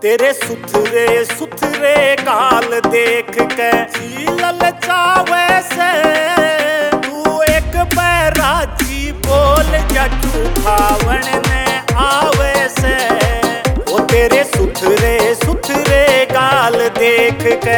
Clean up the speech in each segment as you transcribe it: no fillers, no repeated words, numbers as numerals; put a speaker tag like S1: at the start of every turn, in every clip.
S1: तेरे सुथरे सुथरे गाल देख के जी ललचावे से तू एक बैराजी बोल जटू खावण ने आवे से। वो तेरे सुथरे सुथरे गाल देख के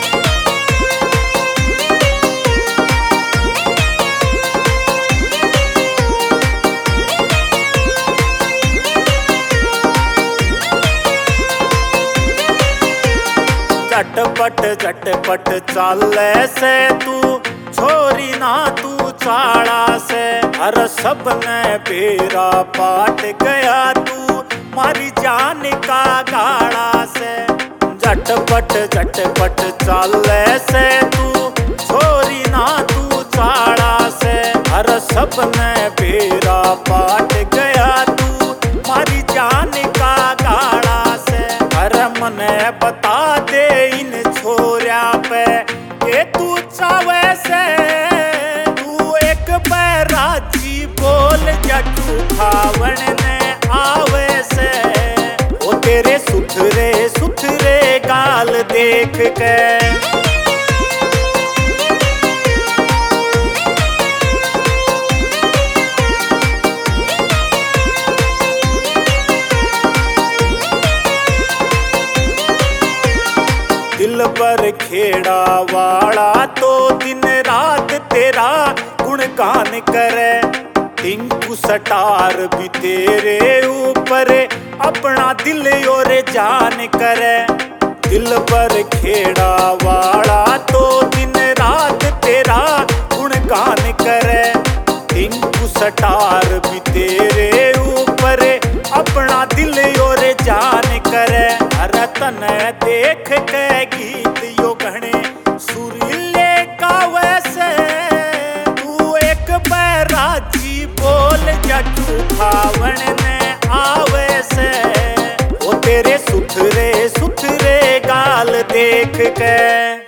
S1: झटपट झटपट चाले से तू छोरी ना तू चाड़ा से। हर सब ने बेरा पाट गया तू मारी जान का गाड़ा से। झटपट झटपट चाले से तू छोरी ना तू चाड़ा से। हर सब ने बेरा पाट गया तू मारी जान का गाड़ा से। हर मने बता दे इन छोरिया पे के तू चावे से तू एक बैराजी बोल जटू खावण ने आवे से। वो तेरे सुथरे सुथरे गाल देख के दिल पर खेड़ा वाला तो दिन रात तेरा गुणगान करे। टिंकू सटार भी तेरे ऊपर अपना दिल और जान करे। दिल पर खेड़ा वाला तो दिन रात तेरा गुणगान करे। टिंकू सटार भी तेरे ऊपर अपना दिल और जान करे। अरे तने देख के गीत यो घने सुरीले गावे से तू एक बैराजी बोल जटू खावण ने आवे से। वो तेरे सुथरे सुथरे गाल देख के